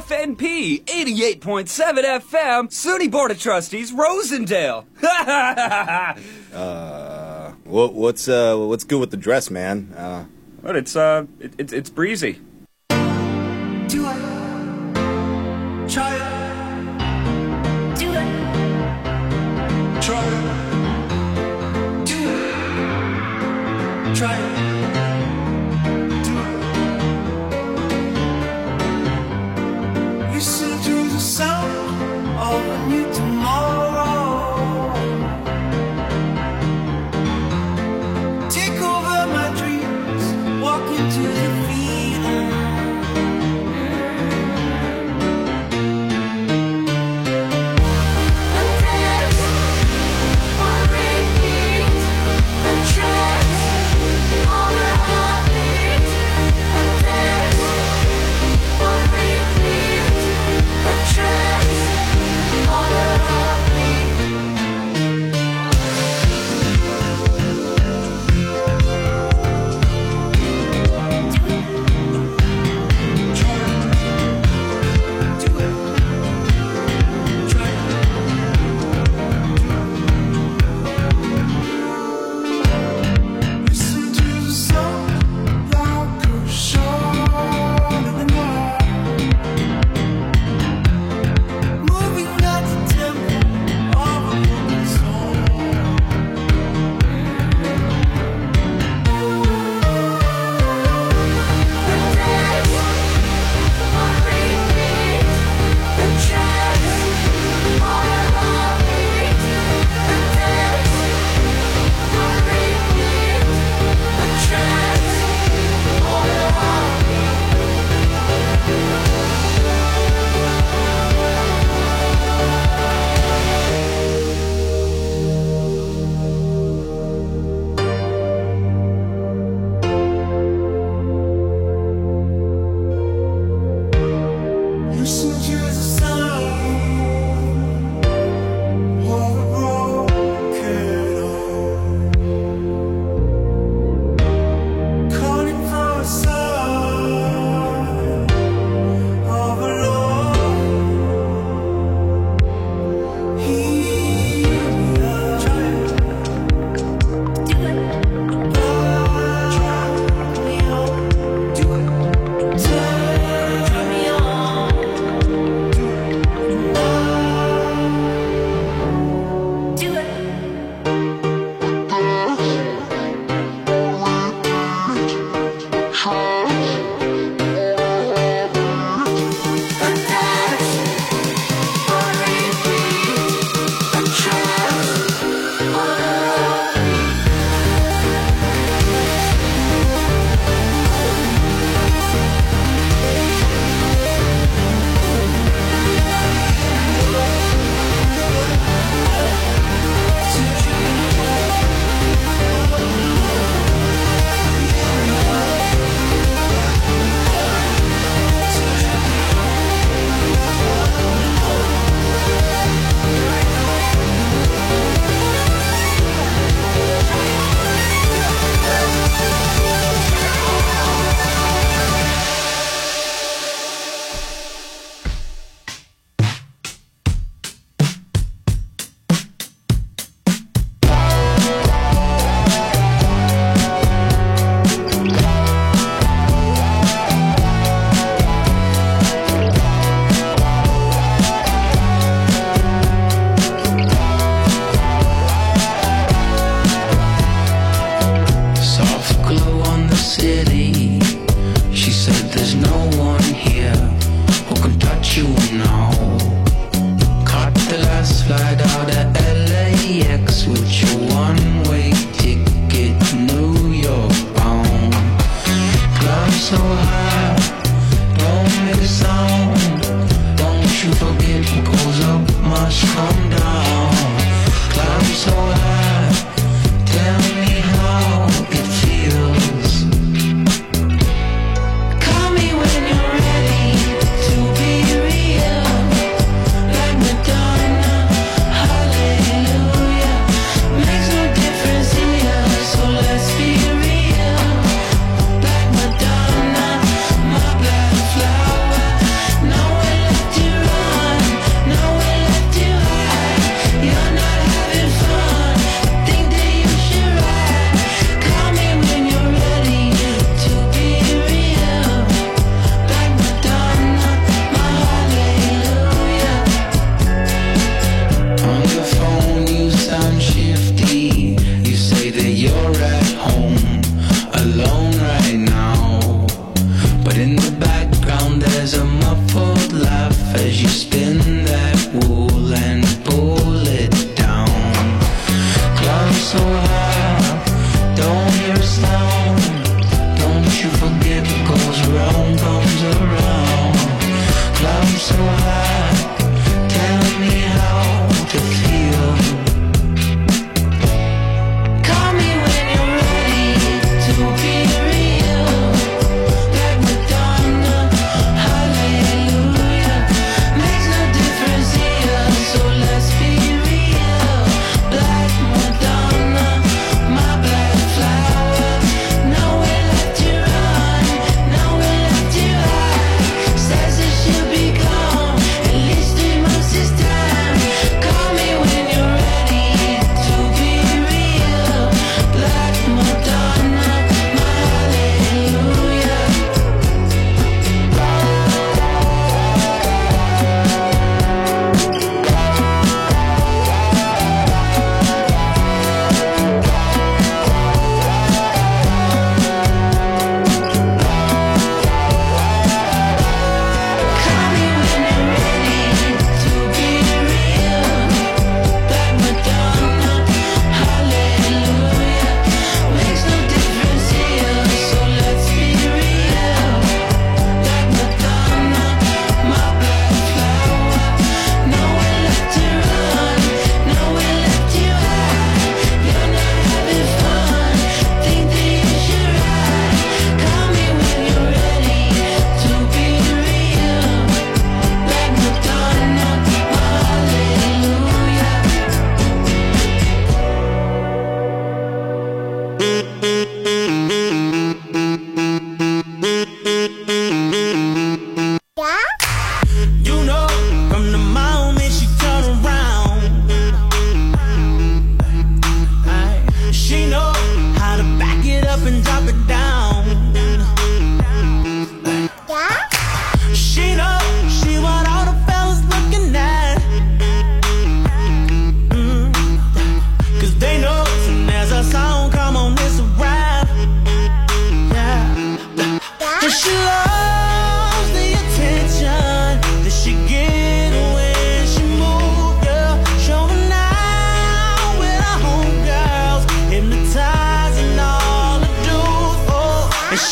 WFNP 88.7 FM, SUNY Board of Trustees, Rosendale. What's good with the dress, man? But it's breezy. Do it. Try it. Do it. Try it. Do it. Try it. Do it. Listen to the sound of a new tomorrow. Take over my dreams. Walk into the feeling.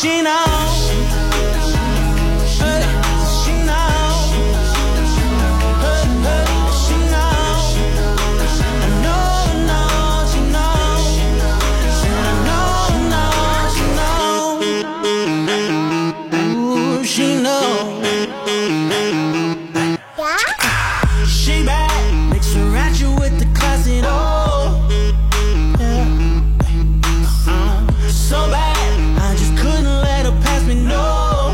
she knows. She knows. She knows. I know she knows. Said I know she knows. Ooh, she knows. She bad, makes her ratchet with the class and all. So bad, I just couldn't let her pass me, no.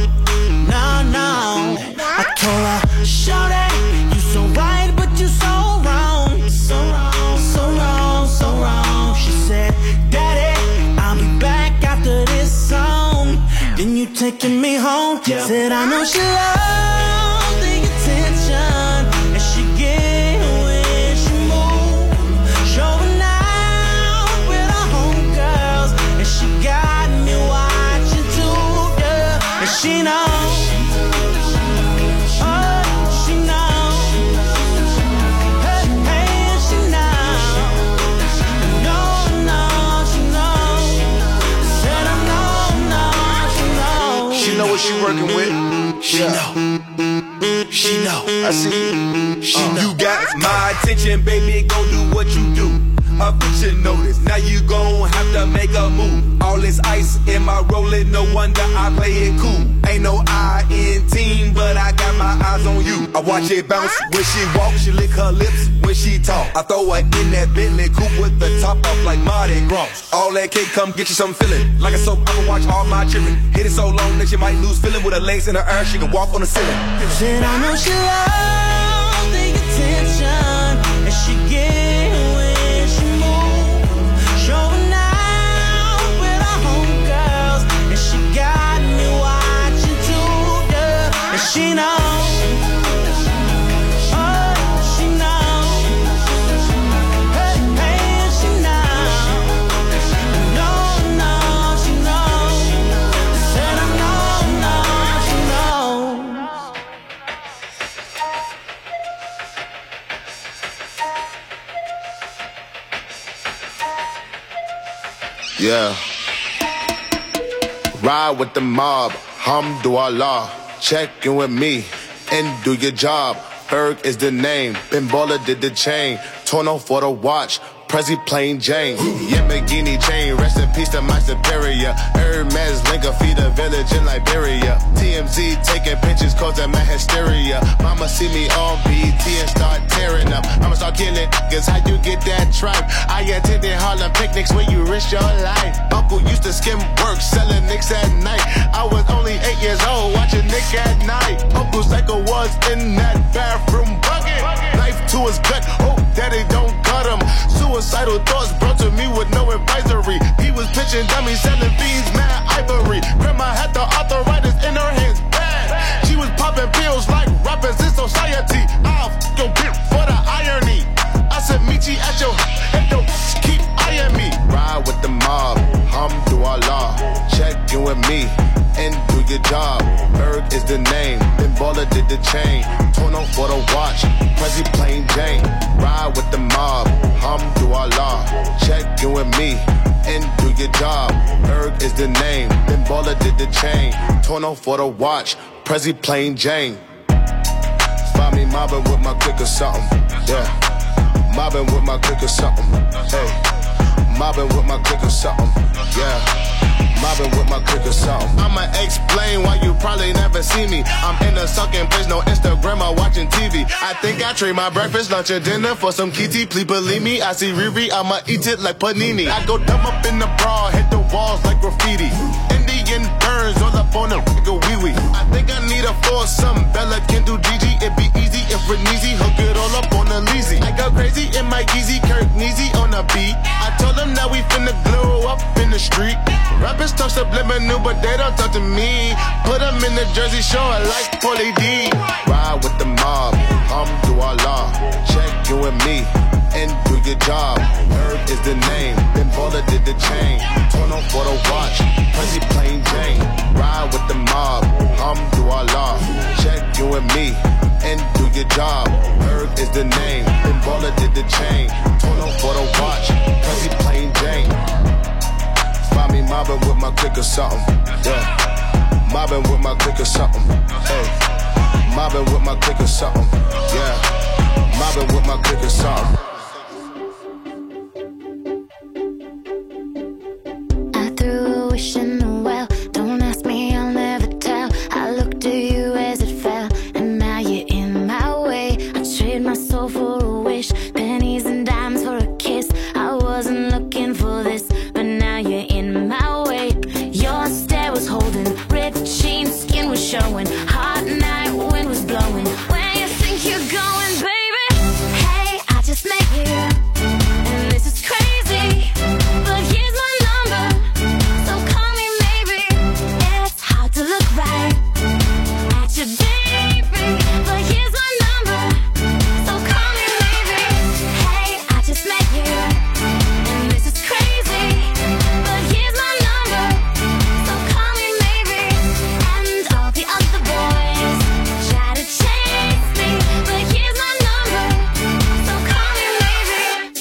No. I told her, shorty, you so right, but you so wrong. So wrong, so wrong, so wrong. She said, Daddy, I'll be back after this song. Then you taking me home. Said I know she loves the attention, and she get when she move. Showing out with her homegirls, and she got me watching too, yeah. And she knows, oh, she knows, hey, she knows. No, she knows. Said I know, she knows. She know what she working with. She know. She know. I see. She know. You got my attention, baby, go do what you do. I put your notice, now you gon' have to make a move. All this ice in my rolling, no wonder I play it cool. Ain't no I in team, but I got my eyes on you. I watch it bounce when she walk, she lick her lips when she talk. I throw her in that Bentley coupe with the top off like Mardi Gras. All that cake come get you some feeling. Like a soap opera, watch all my children. Hit it so long that you might lose feeling. With her legs in the air, she can walk on the ceiling. Said I know she loves the attention, and she get when she move. Showing out with her homegirls, and she got me watching too, yeah. And she knows, oh, she knows, hey, she knows. No, she knows. Said I know, she knows. Yeah. Ride with the mob, Hamdulillah. Check in with me and do your job. Ferg is the name, Ben Baller did the chain. Torno for the watch, Prezi plain Jane. Yamagini chain, rest in peace to my superior. Hermes Linker feed a village in Liberia. TMZ taking pictures causing my hysteria. Mama see me on BT and start tearing up. I'ma start killing niggas, how you get that tripe? I attended Harlem picnics where you risk your life. Uncle used to skim work, selling nicks at night. I was only 8 years old, watching Nick at night. Uncle Psycho was in that bathroom bucket. Knife to his gut, oh daddy don't cut him. Suicidal thoughts brought to me with no advisory. He was pitching dummies, selling fiends, mad ivory. Grandma had the arthritis in her hands, bad. She was popping pills like rappers in society. I'll f your bitch for the irony. I said meet you at your head, don't keep eyeing me. Ride with the mob, Hamdulillah. Check in with me and do your job. Berg is the name, Ben Baller did the chain. Torno for the watch, Prezi plain Jane. Ride with the mob, Hamdulillah. Check in with me and do your job. Berg is the name, Ben Baller did the chain. Torno for the watch, Prezi plain Jane. Find me mobbing with my click or something, yeah. Mobbing with my click or something, hey. Mobbing with my click or something, yeah. Mobbing with my click or something. I'ma explain why you probably never see me. I'm in a sucking place, no Instagram or watching TV. I think I trade my breakfast, lunch, and dinner for some kitty. Please believe me, I see Riri, I'ma eat it like panini. I go dumb up in the bra, hit the walls like graffiti. Indian burns all up on the nigga wee-wee. I think I need a foursome, Bella can do Gigi. It be easy if Renezi hook it all up on the leasy. I go crazy in my Yeezy, Kirk Neezy on the beat. I told them that we finna glow up in the street. Rappers talk subliminal, but they don't talk to me. Put them in the jersey, show it like Paulie D. Ride with the mob, Hamdulillah. Check you and me and do your job. Herb is the name, Ben Baller did the chain. Torno for the watch, Prezi plain Jane. Ride with the mob, Hamdulillah. Check you and me and do your job. Herb is the name, Ben Baller did the chain. Torno for the watch, Prezi plain Jane. Find me mobbing with my click or or something. Yeah. Mobbing with my clique or something. Hey. Mobbing with my clique or something. Yeah. Mobbing with my clique or something. I threw a wish in the well. Don't ask me, I'll never tell. I looked at you as it fell, and now you're in my way. I trade my soul for a wish, pennies and dimes for a kiss. I wasn't looking for this, but now you're in my way. Your stare was holding, ripped jeans, skin was showing. Hot night, wind was blowing. Where you think you're going, baby? Hey, I just met you, and this is crazy, but here's my number, so call me maybe. It's hard to look right at you, baby, but here's my number, so call me maybe. Hey, I just met you, and this is crazy, but here's my number, so call me maybe. And all the other boys try to chase me, but here's my number, so call me maybe.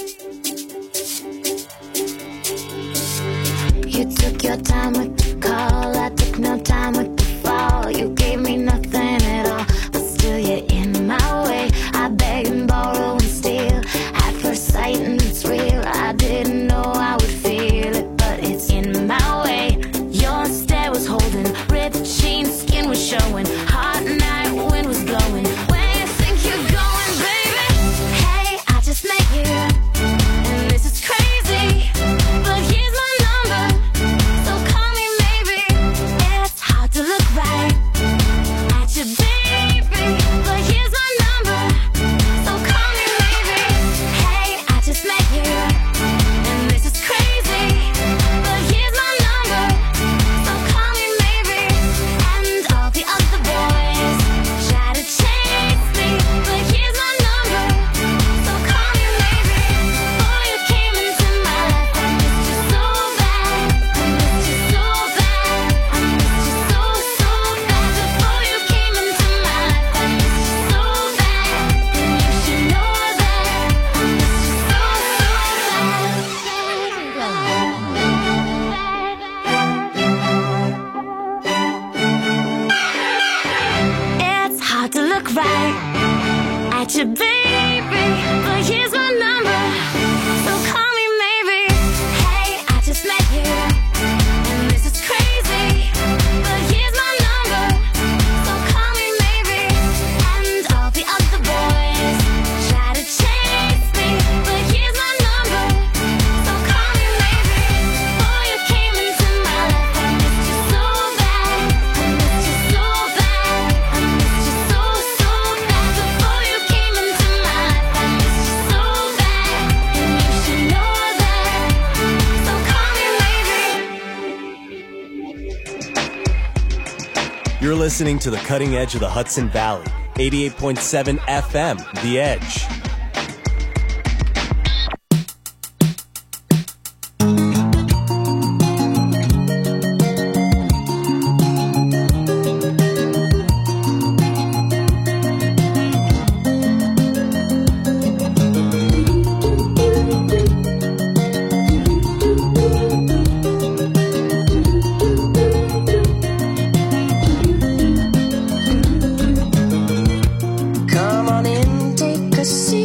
You took your time with the call, I took no time with the fall. You gave me nothing at all, but still you're in my way. I beg and borrow and steal at first sight, and it's real. I didn't know I would feel it, but it's in my way. Your stare was holding, ripped jeans, skin was showing. Hot night, wind was blowing. Where you think you're going, baby? Hey, I just met you, and this is crazy, but here's my number, so call me maybe. It's hard to look right at you, baby, but here's my number, so call me maybe. Hey, I just met you, and this is crazy, but here's my number, so call me maybe. And all the other boys try to chase me, but here's my number, so call me maybe. Before you came into my life, I missed you so bad, I missed you so bad, I missed you so, so bad. Before you came into my life, I missed you so bad, and you should know that I missed you so, It's hard to look right at you, baby, but here's my number, so call me maybe. Hey, I just met you, and this is crazy, but here's my number, so call me maybe. And all the other boys try to chase me, but here's my number, so call me maybe. Before you came into my life, I missed you so bad, I missed you so bad, I missed you so, so bad. Before you came into my life, I missed you so bad, and you should know that, so call me maybe. You're listening to the cutting edge of the Hudson Valley, 88.7 FM, The Edge. Come on in, take a seat.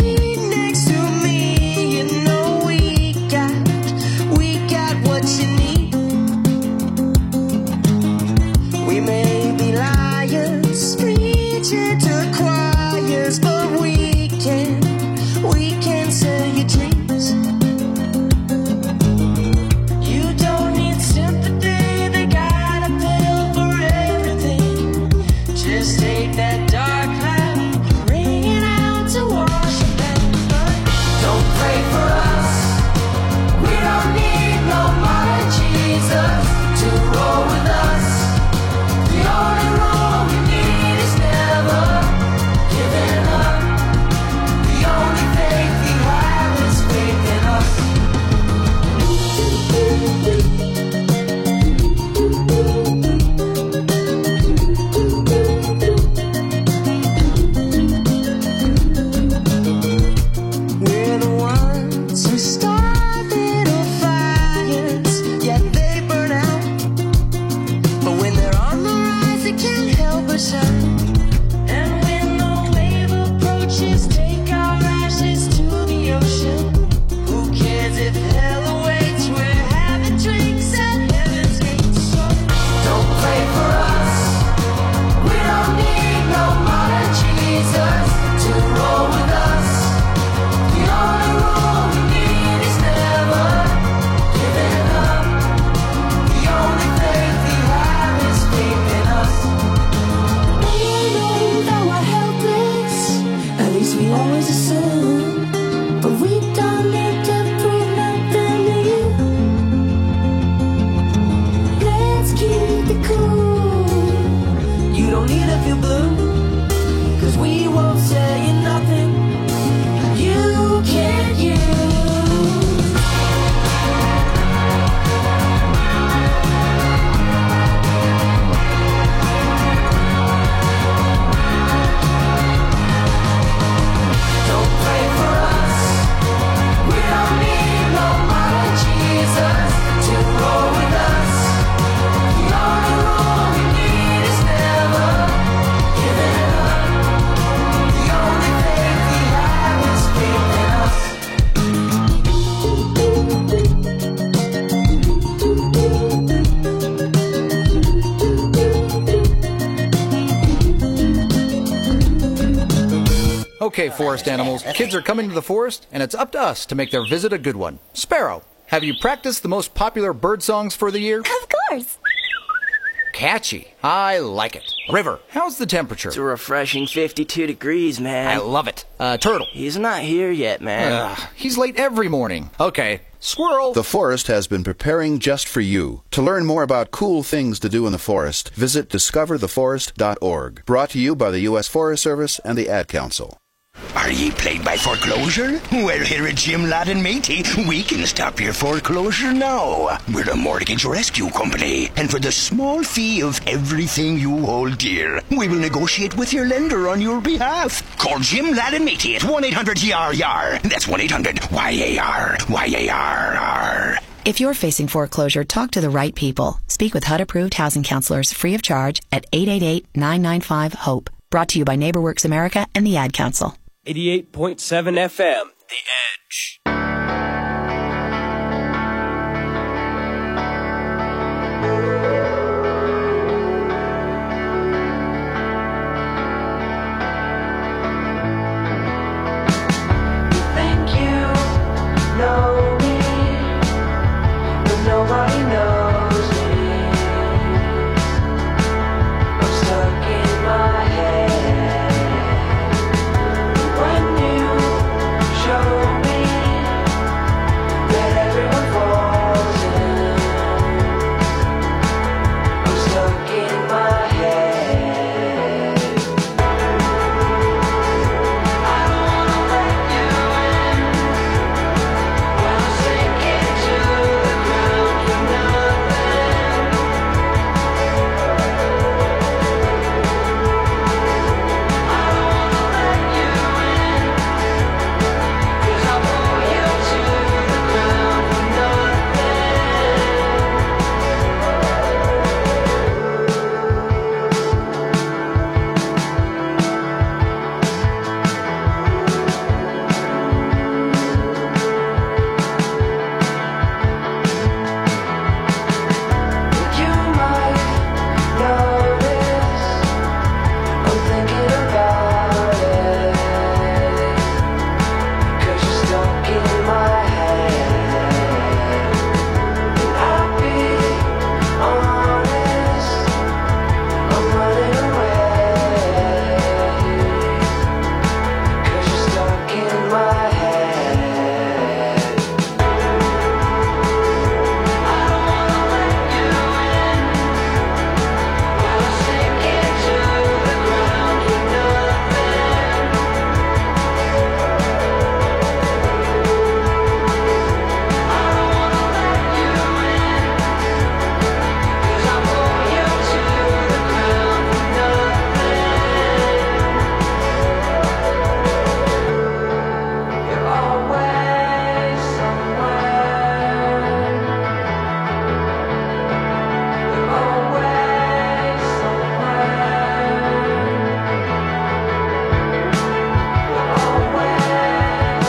Okay, forest animals, kids are coming to the forest, and it's up to us to make their visit a good one. Sparrow, have you practiced the most popular bird songs for the year? Of course. Catchy. I like it. River, how's the temperature? It's a refreshing 52 degrees, man. I love it. Turtle. He's not here yet, man. He's late every morning. Okay. Squirrel. The forest has been preparing just for you. To learn more about cool things to do in the forest, visit discovertheforest.org. Brought to you by the U.S. Forest Service and the Ad Council. Are ye plagued by foreclosure? Well, here at Jim Ladd and Matey, we can stop your foreclosure now. We're a mortgage rescue company, and for the small fee of everything you hold dear, we will negotiate with your lender on your behalf. Call Jim Ladd and Matey at 1-800-YAR-YAR. That's 1-800-YAR. YAR. If you're facing foreclosure, talk to the right people. Speak with HUD-approved housing counselors free of charge at 888-995-HOPE. Brought to you by NeighborWorks America and the Ad Council. 88.7 FM, The Edge. Think you know me, but nobody knows me. I'm stuck in my head. When you show me that everyone falls in, I'm stuck in my head. I don't wanna let you in. When I sink into the ground for nothing. I don't wanna let you in. 'Cause I'll pull you to the ground for nothing. You might notice I'm thinking about it, 'cause you're stuck in my head. And I'll be honest, I'm running away, 'cause you're stuck in my head. I don't wanna let you in. When I sink into the ground for nothing. I don't wanna let you in. 'Cause I'll pull you to the ground for nothing. You're always somewhere. You're always somewhere. You're always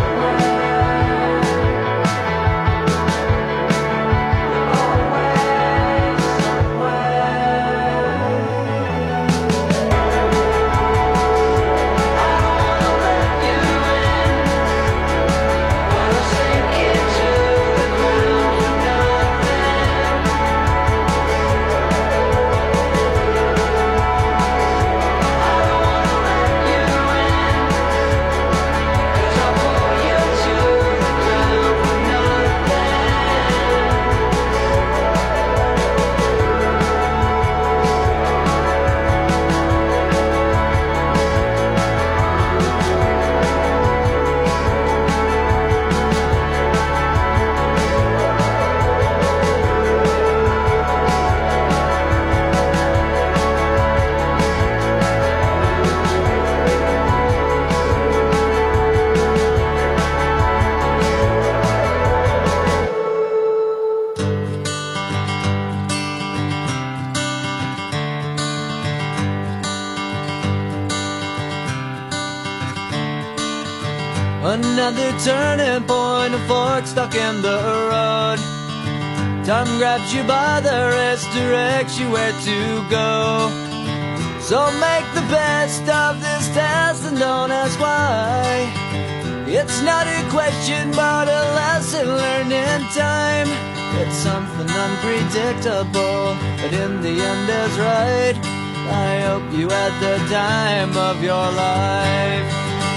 Another turning point, a fork stuck in the road. Time grabs you by the wrist, directs you where to go. So make the best of this test and don't ask why. It's not a question but a lesson learned in time. It's something unpredictable, but in the end is right. I hope you had the time of your life.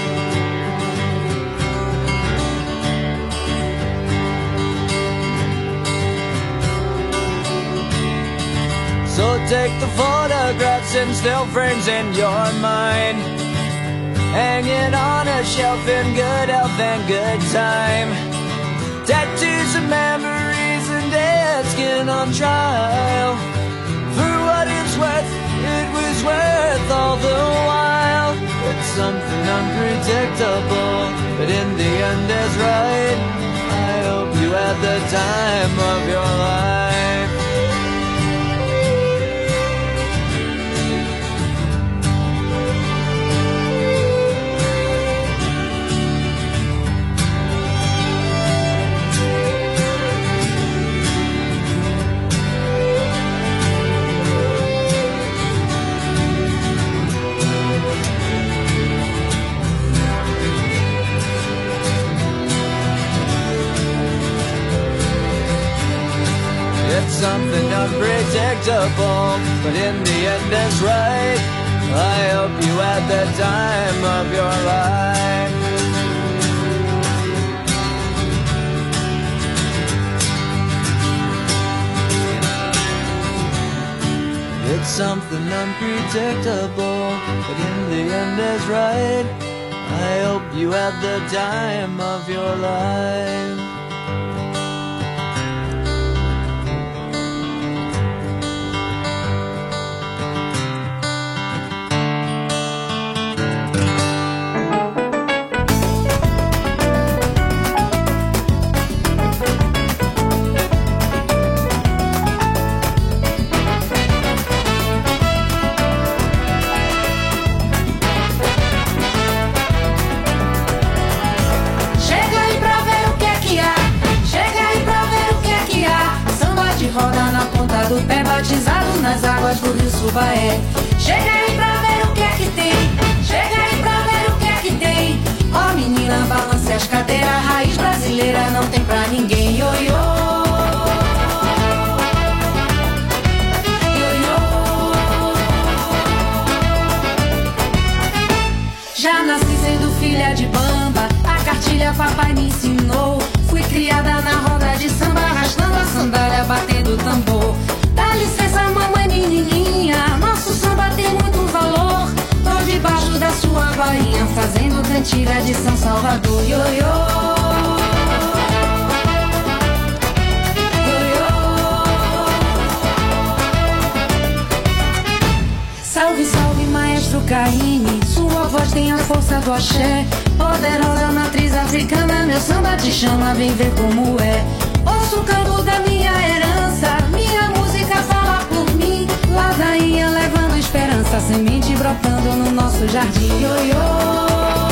So take the photographs and still frames in your mind, hang it on a shelf in good health and good time. Tattoos of memories and dead skin on trial. For what it's worth, it was worth all the while. It's something unpredictable, but in the end is right. I hope you had the time of your life. It's something unpredictable, but in the end it's right. I hope you had the time of your life. It's something unpredictable, but in the end is right. I hope you had the time of your life. Do pé batizado nas águas do rio Subaé. Chega aí pra ver o que é que tem. Chega aí pra ver o que é que tem. Ó menina, balance as cadeiras. Raiz brasileira não tem pra ninguém. Ioiô. Já nasci sendo filha de bamba. A cartilha papai me ensinou. Fui criada na roda de samba, arrastando a sandália, batendo tambor. Dá licença, mamãe menininha, nosso samba tem muito valor. Tô debaixo da sua bainha, fazendo cantiga de São Salvador. Ioiô. Salve, salve, maestro Caine, sua voz tem a força do axé. Poderosa matriz africana, meu samba te chama, vem ver como é. Ouço o canto da minha herança, minha música fala por mim. Ladainha levando esperança, semente brotando no nosso jardim. Ioiô.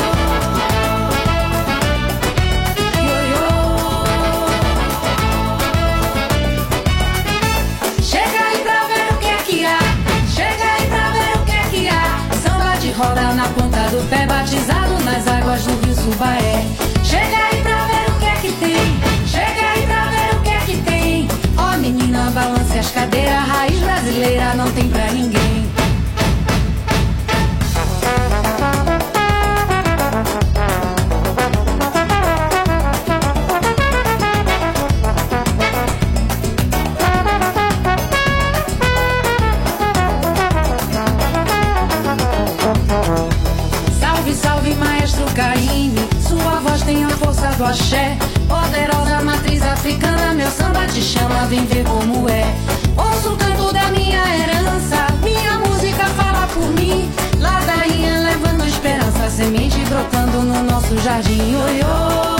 Roda na ponta do pé, batizado nas águas do rio Subaé. Chega aí pra ver o que é que tem. Chega aí pra ver o que é que tem. Ó menina, balance as cadeiras. Raiz brasileira não tem pra ninguém. Do axé, poderosa matriz africana, meu samba te chama, vem ver como é. Ouço o canto da minha herança, minha música fala por mim. Ladainha levando esperança, semente brotando no nosso jardim. Ioiô.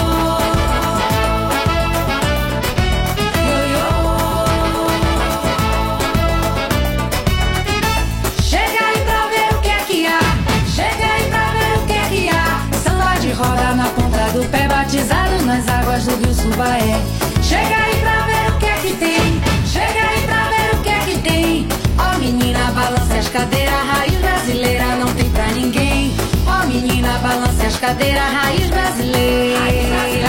Roda na ponta do pé, batizado nas águas do rio Subaé. Chega aí pra ver o que é que tem. Chega aí pra ver o que é que tem. Ó menina, balance as cadeiras, raiz cadeira raiz brasileira.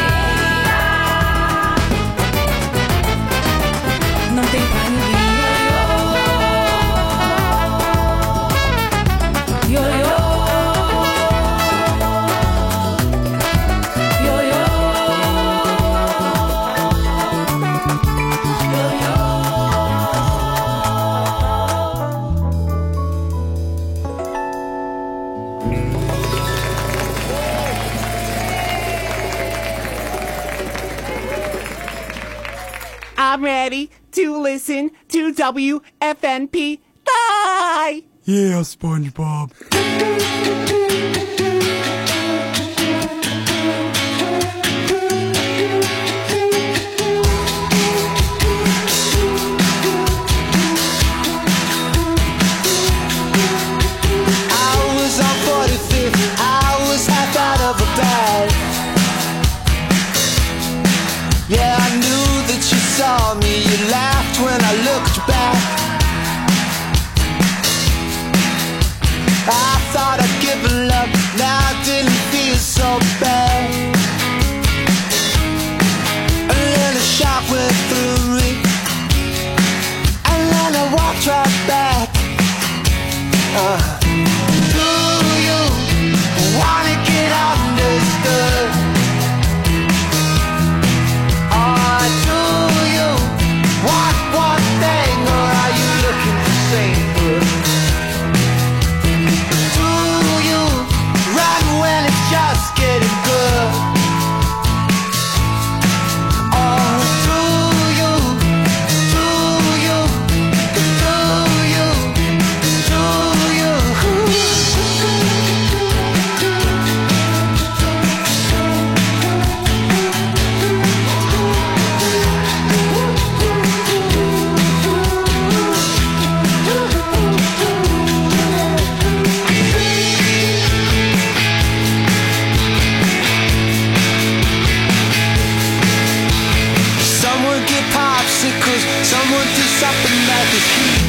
Não tem pra ninguém. I'm ready to listen to WFNP. Bye! Yeah, SpongeBob. I was on 45th, I was half out of a bag. Yeah, I knew that you saw me, you laughed when I looked back. I thought I'd given up, now I didn't feel so bad. And then a shot went through me, and then I walked right back. Do you wanna get understood? Or do you want one thing, or are you looking for sainthood? Do you run when it's just getting good? Or do you Someone get popsicles, someone do something that is heat.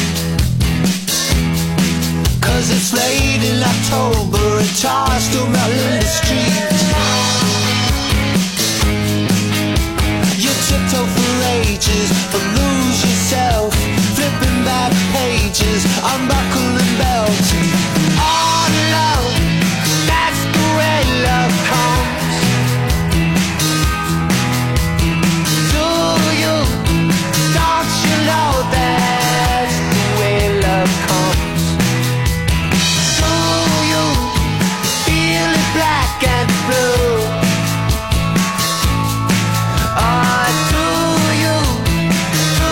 'Cause it's late in October and tars still melt in the streets. You tiptoe for ages, but lose yourself, flipping back pages, unbuckling belts. Oh no, that's the way love comes. Don't you know that's the way love comes? Do you feel it black and blue? Or do you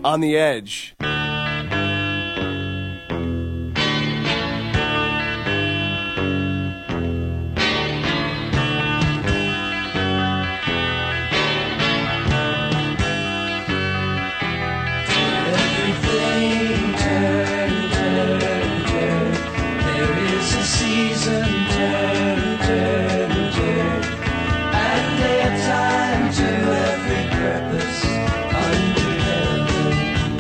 on the Edge. Everything turn, turn, turn. There is a season, turn, turn, turn. And a time to every purpose under heaven.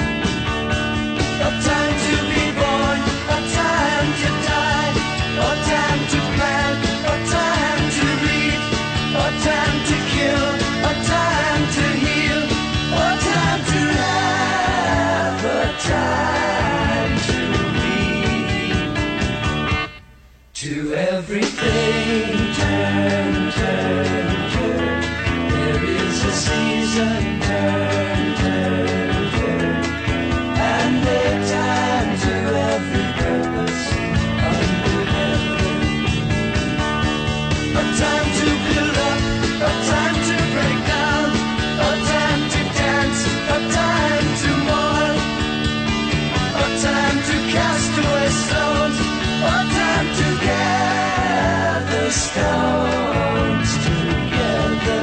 A time to be born, a time to die, a time to plant, a time to reap, a time to kill, a time to heal, a time to laugh, a time to weep. To everything turn, turn, turn. There is a season, turn, turn, turn. And a time to every purpose under heaven. A time to build up, a time to break down, a time to dance, a time to mourn, a time to cast away stones, a time to gather stones together.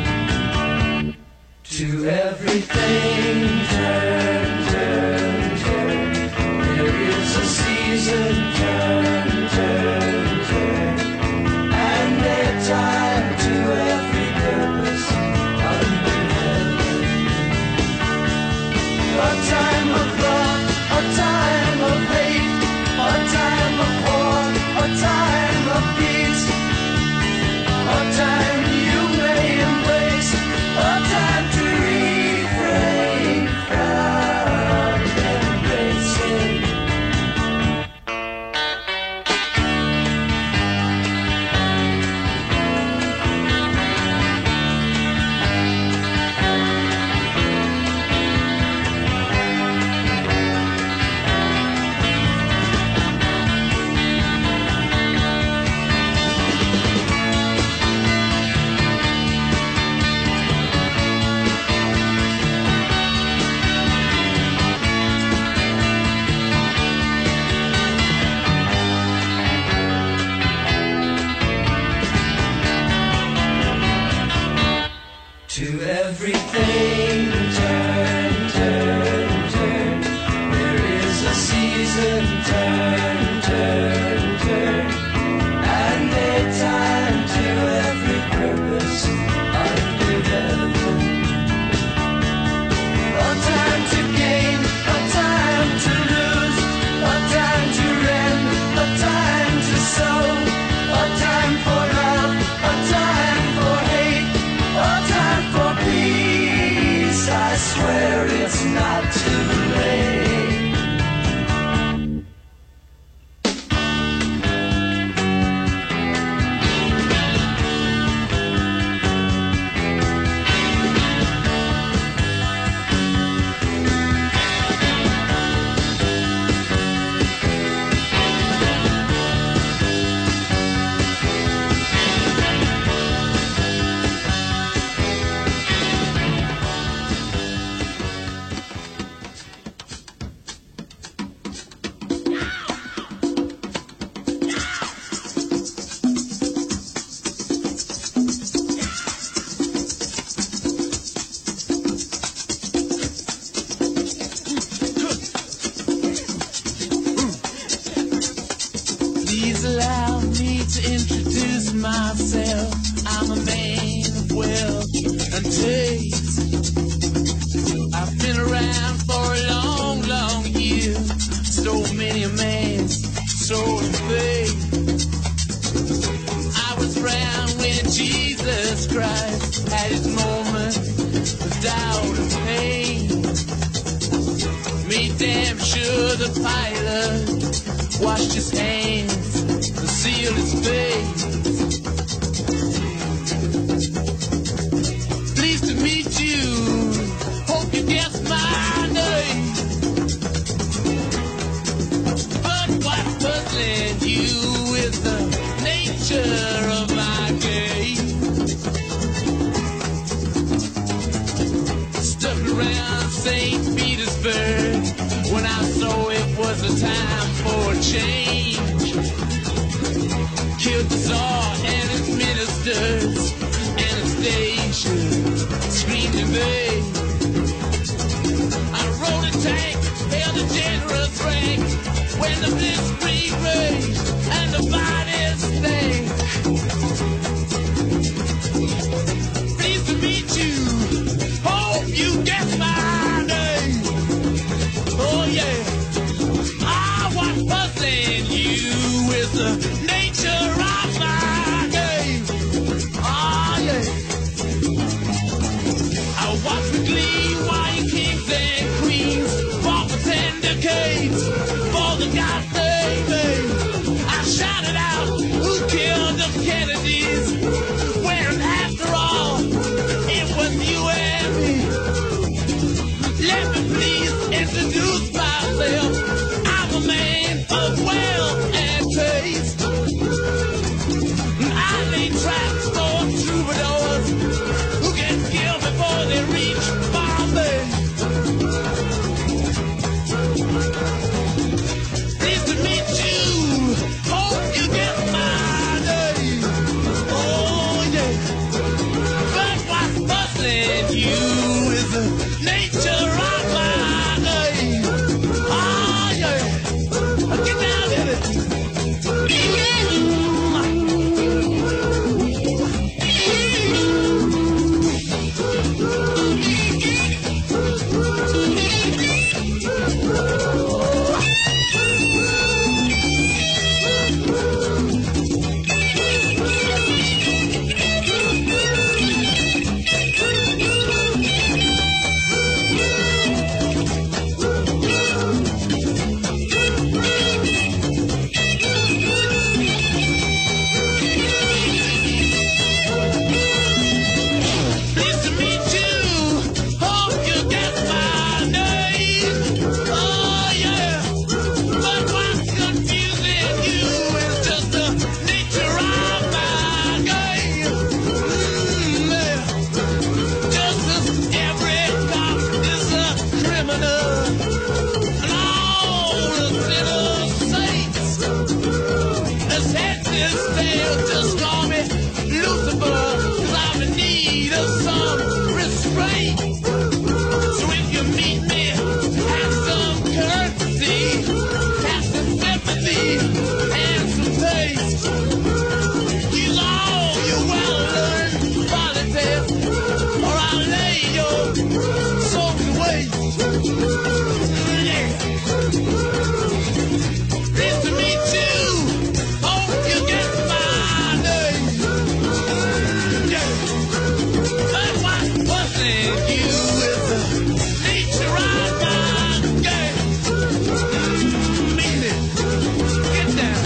To everything turn, turn, turn. There is a season, turn, turn, turn. And a time to every purpose under heaven. A time of love, a time of hate, a time of war, a time of peace, a time you may embrace, a time to refrain from embracing. To everything turn, turn, turn. There is a season, turn, turn, turn. And a time to every purpose under heaven. A time to gain, a time to lose, a time to rend, a time to sow, a time for love, a time for hate, a time for peace. I swear it's not too late. Please allow me to introduce myself. I'm a man of wealth and taste. I've been around for a long, long year. Stole many a man's soul and faith. I was around when Jesus Christ had his moment of doubt and pain. Made damn sure the pilot washed his hands and sealed his face. Pleased to meet you, hope you guessed my name. But what's puzzling you is the nature of my game. Stuck around St. Peter's this tale, just call me Lucifer, 'cause I'm in need of some restraint. So if you meet me, have some courtesy, have some sympathy, and some taste. Use all your well-learned politics, or I'll lay your soul to waste. Yeah. Pleased to meet you. Hope you get my name. Yeah. But what's in you is the nature of my game. Mean it. Get down.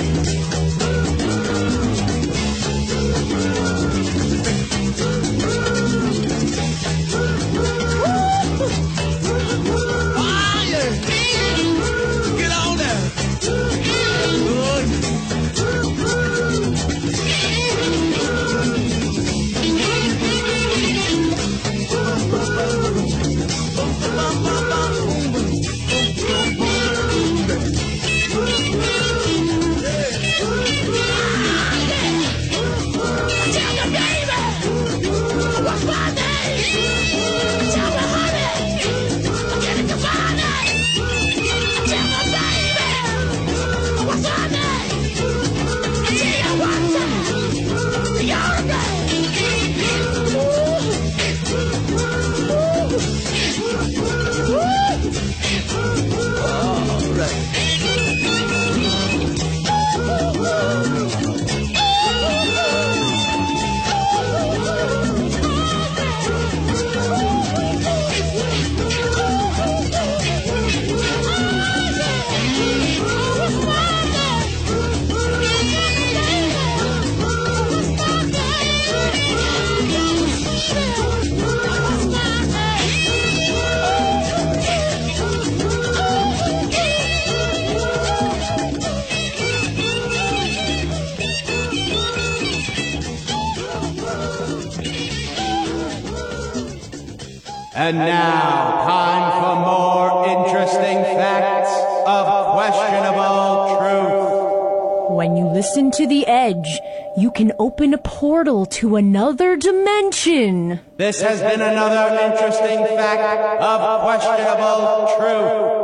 Ah, yeah. Get on down. Good. What's my name? Tell me, honey. I'm getting to find it. Tell me, baby. What's my name? Tell you one time. You're a all right. And now, time for more interesting facts of questionable truth. When you listen to The Edge, you can open a portal to another dimension. This has been another interesting fact of questionable truth.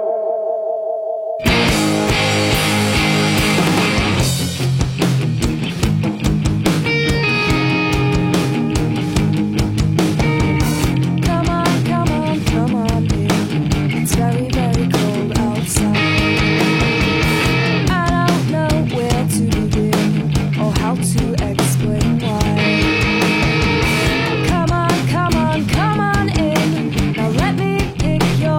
Let me pick your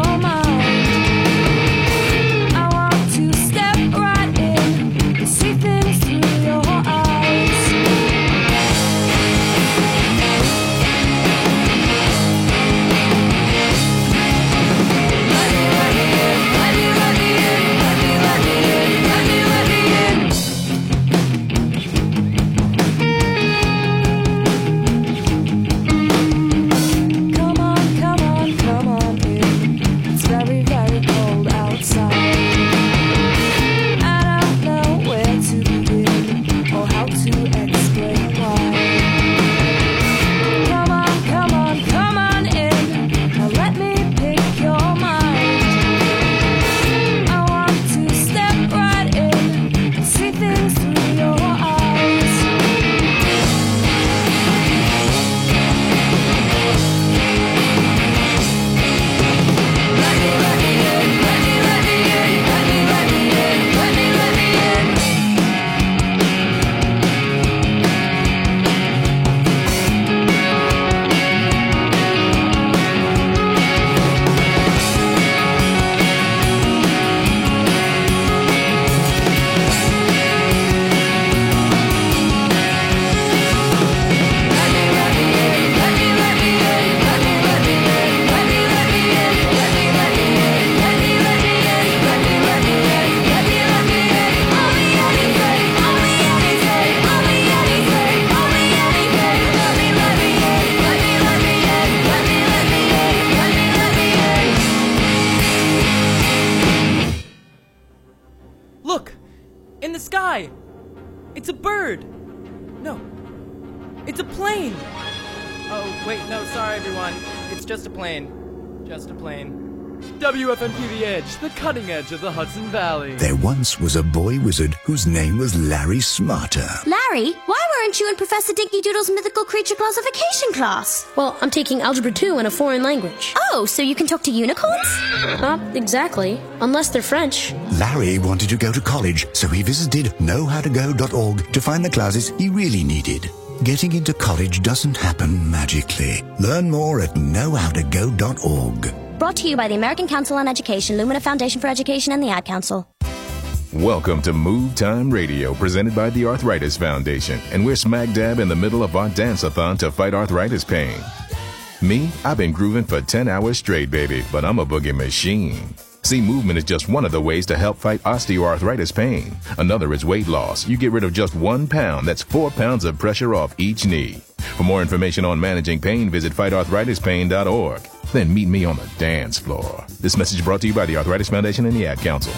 In the sky! It's a bird! No. It's a plane! Oh, wait, no, sorry everyone. It's just a plane. Just a plane. WFNP The Edge, the cutting edge of the Hudson Valley. There once was a boy wizard whose name was Larry Smarter. Larry, why weren't you in Professor Dinky Doodle's mythical creature classification class? Well, I'm taking Algebra 2 in a foreign language. Oh, so you can talk to unicorns? Not exactly, unless they're French. Larry wanted to go to college, so he visited knowhowtogo.org to find the classes he really needed. Getting into college doesn't happen magically. Learn more at knowhowtogo.org. Brought to you by the American Council on Education, Lumina Foundation for Education, and the Ad Council. Welcome to Move Time Radio, presented by the Arthritis Foundation. And we're smack dab in the middle of our dance-a-thon to fight arthritis pain. Me, I've been grooving for 10 hours straight, baby, but I'm a boogie machine. See, movement is just one of the ways to help fight osteoarthritis pain. Another is weight loss. You get rid of just 1 pound. That's 4 pounds of pressure off each knee. For more information on managing pain, visit fightarthritispain.org. Then meet me on the dance floor. This message brought to you by the Arthritis Foundation and the Ad Council.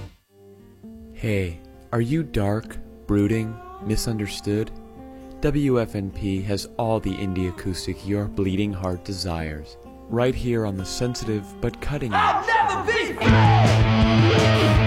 Hey, are you dark, brooding, misunderstood? WFNP has all the indie acoustic your bleeding heart desires. Right here on the sensitive but cutting edge. I'll never be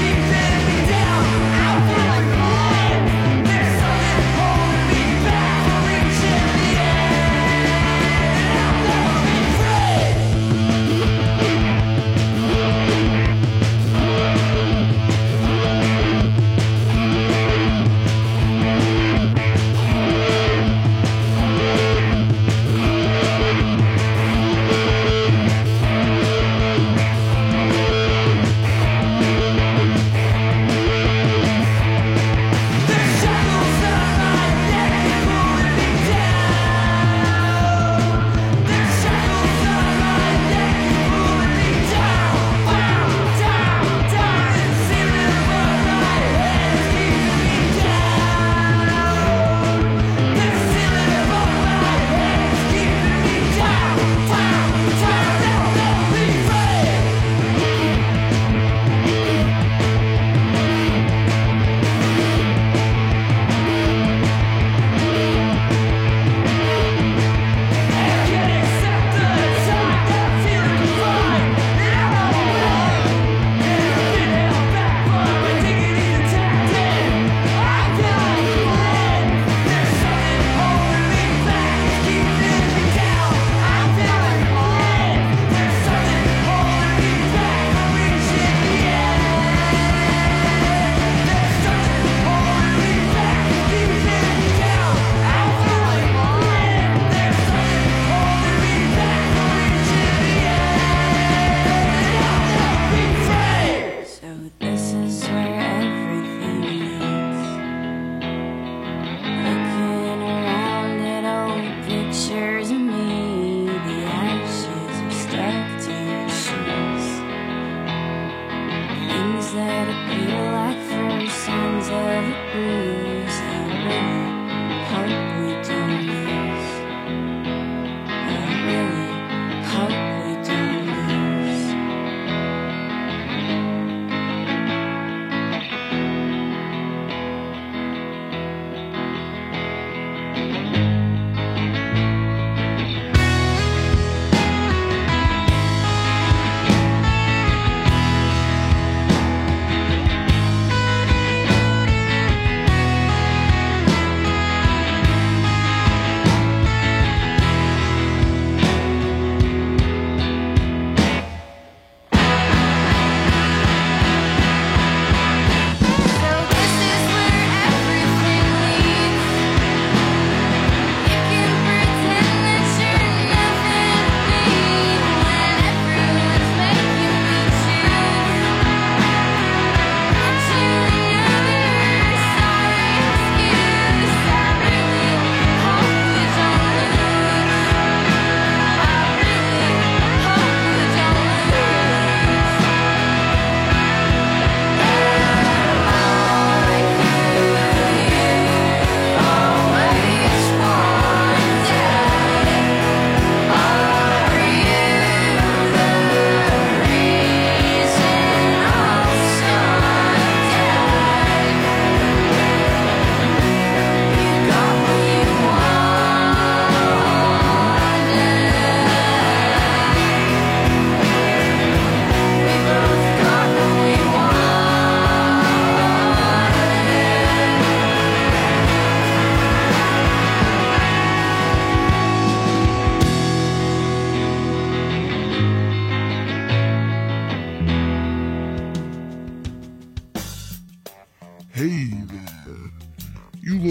back.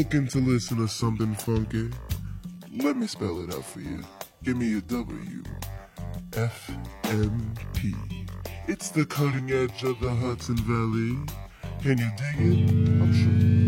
aching to listen to something funky? Let me spell it out for you. Give me a WFMP. It's the cutting edge of the Hudson Valley. Can you dig it? I'm sure.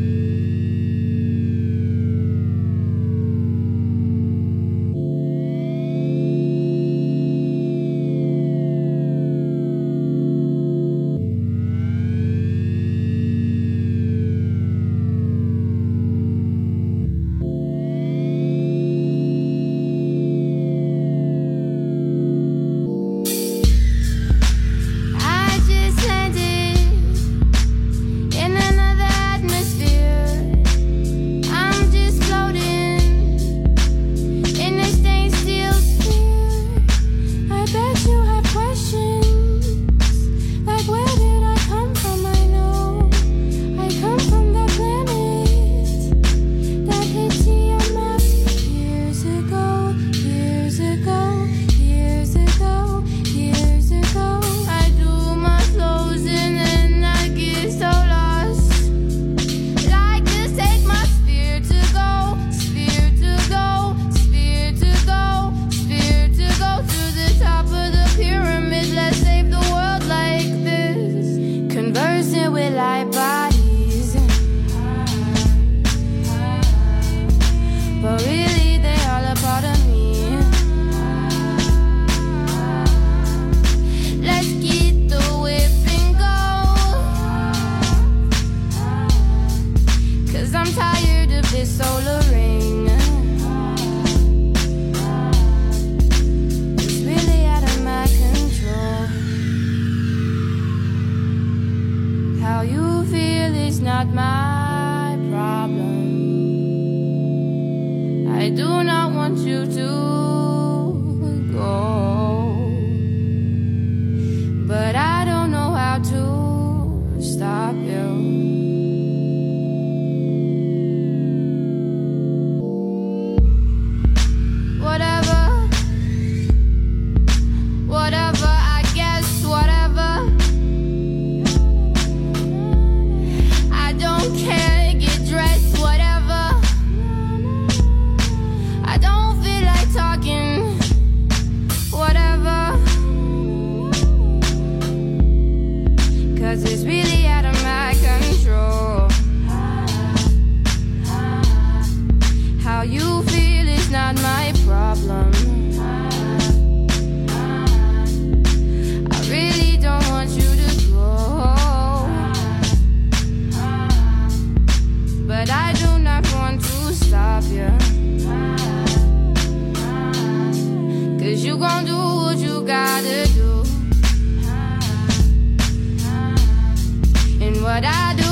What I do